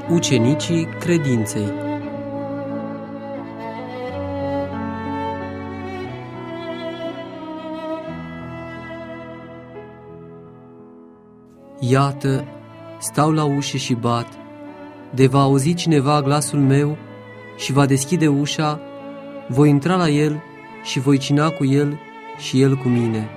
Ucenicii credinței. Iată, stau la ușă și bat. De va auzi cineva glasul meu și va deschide ușa, voi intra la el și voi cina cu el și el cu mine.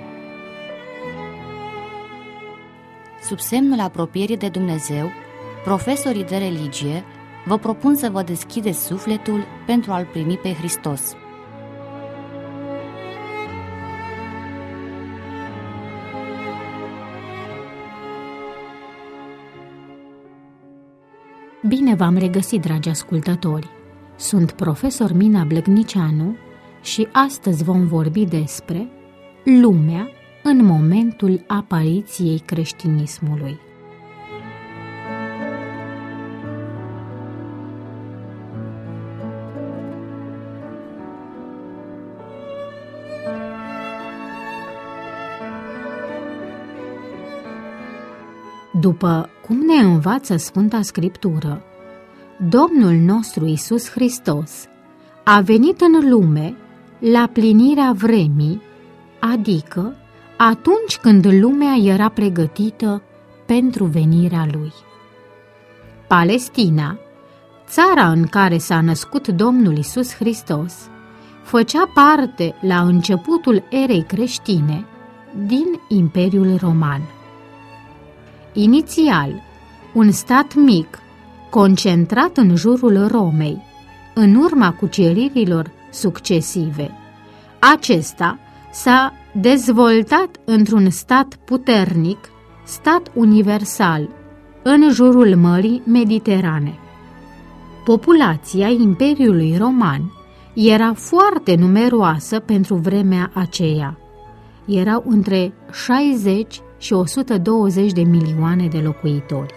Sub semnul apropierii de Dumnezeu, profesorii de religie vă propun să vă deschideți sufletul pentru a-L primi pe Hristos. Bine v-am regăsit, dragi ascultători! Sunt profesor Mina Blăgnicianu și astăzi vom vorbi despre lumea în momentul apariției creștinismului. După cum ne învață Sfânta Scriptură, Domnul nostru Iisus Hristos a venit în lume la plinirea vremii, adică atunci când lumea era pregătită pentru venirea Lui. Palestina, țara în care s-a născut Domnul Iisus Hristos, făcea parte la începutul erei creștine din Imperiul Roman. Inițial, un stat mic, concentrat în jurul Romei, în urma cuceririlor succesive, acesta s-a dezvoltat într-un stat puternic, stat universal, în jurul Mării Mediterane. Populația Imperiului Roman era foarte numeroasă pentru vremea aceea. Erau între 60 și 120 de milioane de locuitori.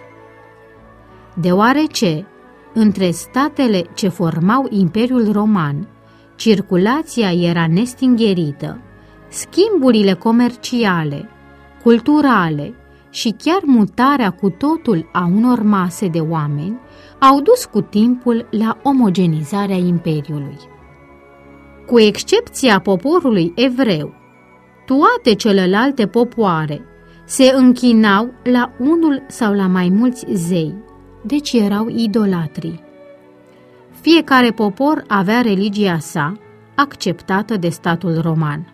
Deoarece, între statele ce formau Imperiul Roman, circulația era nestingherită, schimburile comerciale, culturale și chiar mutarea cu totul a unor mase de oameni au dus cu timpul la omogenizarea Imperiului. Cu excepția poporului evreu, toate celelalte popoare se închinau la unul sau la mai mulți zei, deci erau idolatri. Fiecare popor avea religia sa, acceptată de statul roman.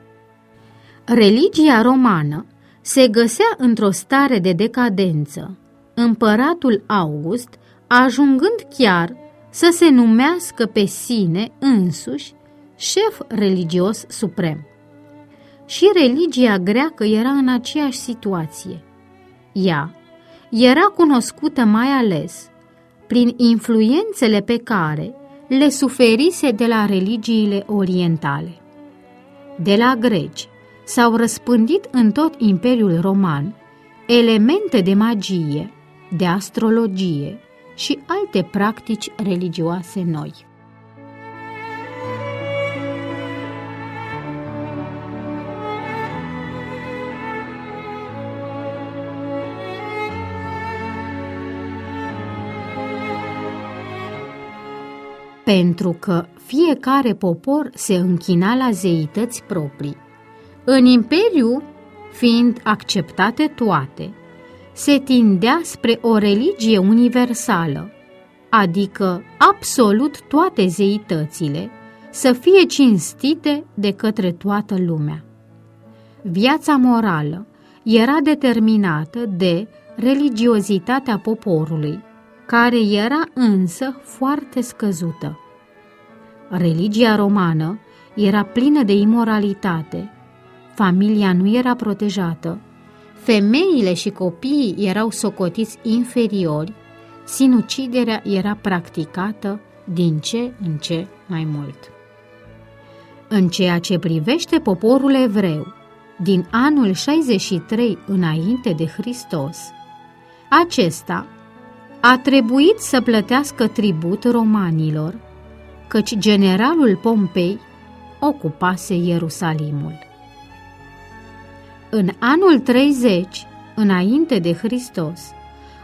Religia romană se găsea într-o stare de decadență, împăratul August ajungând chiar să se numească pe sine însuși șef religios suprem. Și religia greacă era în aceeași situație. Ea era cunoscută mai ales prin influențele pe care le suferise de la religiile orientale. De la greci s-au răspândit în tot Imperiul Roman elemente de magie, de astrologie și alte practici religioase noi. Pentru că fiecare popor se închina la zeități proprii, în imperiu, fiind acceptate toate, se tindea spre o religie universală, adică absolut toate zeitățile să fie cinstite de către toată lumea. Viața morală era determinată de religiozitatea poporului, care era însă foarte scăzută. Religia romană era plină de imoralitate, familia nu era protejată, femeile și copiii erau socotiți inferiori, sinuciderea era practicată din ce în ce mai mult. În ceea ce privește poporul evreu, din anul 63 înainte de Hristos, acesta a trebuit să plătească tribut romanilor, căci generalul Pompei ocupase Ierusalimul. În anul 30, înainte de Hristos,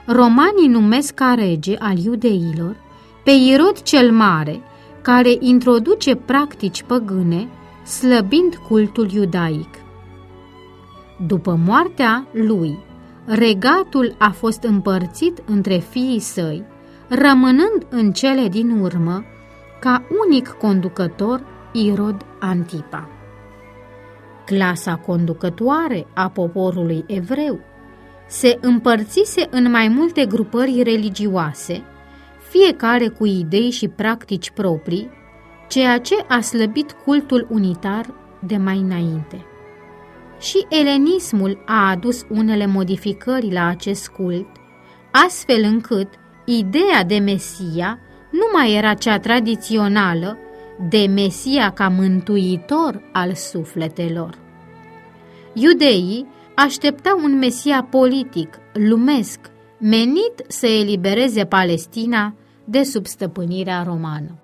romanii numesc ca rege al iudeilor pe Irod cel Mare, care introduce practici păgâne, slăbind cultul iudaic. După moartea lui, regatul a fost împărțit între fiii săi, rămânând în cele din urmă, ca unic conducător, Irod Antipa. Clasa conducătoare a poporului evreu se împărțise în mai multe grupări religioase, fiecare cu idei și practici proprii, ceea ce a slăbit cultul unitar de mai înainte. Și elenismul a adus unele modificări la acest cult, astfel încât ideea de Mesia nu mai era cea tradițională de Mesia ca mântuitor al sufletelor. Iudeii așteptau un Mesia politic, lumesc, menit să elibereze Palestina de sub stăpânirea romană.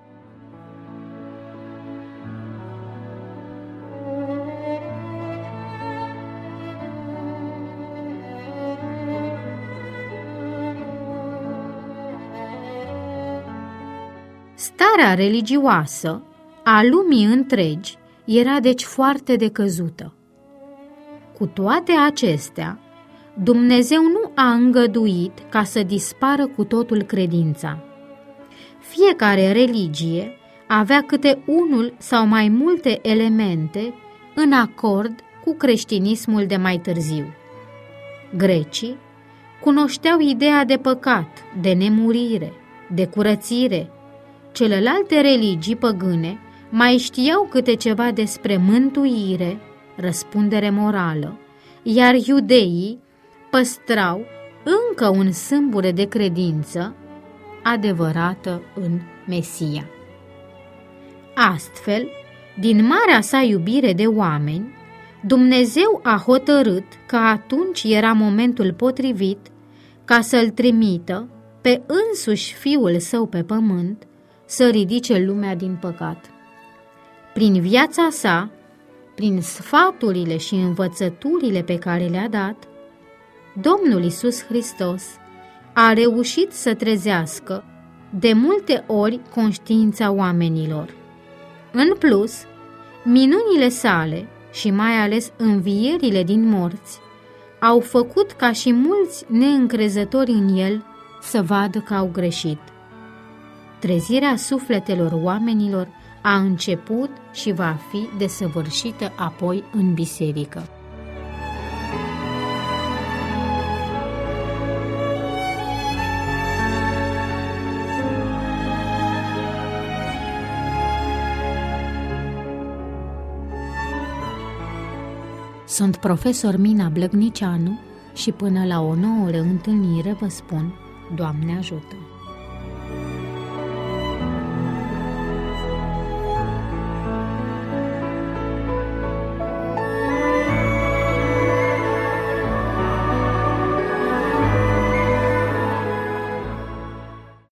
Starea religioasă a lumii întregi era deci foarte decăzută. Cu toate acestea, Dumnezeu nu a îngăduit ca să dispară cu totul credința. Fiecare religie avea câte unul sau mai multe elemente în acord cu creștinismul de mai târziu. Grecii cunoșteau ideea de păcat, de nemurire, de curățire. Celelalte religii păgâne mai știau câte ceva despre mântuire, răspundere morală, iar iudeii păstrau încă un sâmbure de credință adevărată în Mesia. Astfel, din marea sa iubire de oameni, Dumnezeu a hotărât că atunci era momentul potrivit ca să-L trimită pe însuși Fiul Său pe pământ să ridice lumea din păcat. Prin viața sa, prin sfaturile și învățăturile pe care le-a dat, Domnul Iisus Hristos a reușit să trezească de multe ori conștiința oamenilor. În plus, minunile sale și mai ales învierile din morți au făcut ca și mulți neîncrezători în el să vadă că au greșit. Trezirea sufletelor oamenilor a început și va fi desăvârșită apoi în biserică. Sunt profesor Mina Blăgnicianu și până la o nouă întâlnire vă spun, Doamne ajută!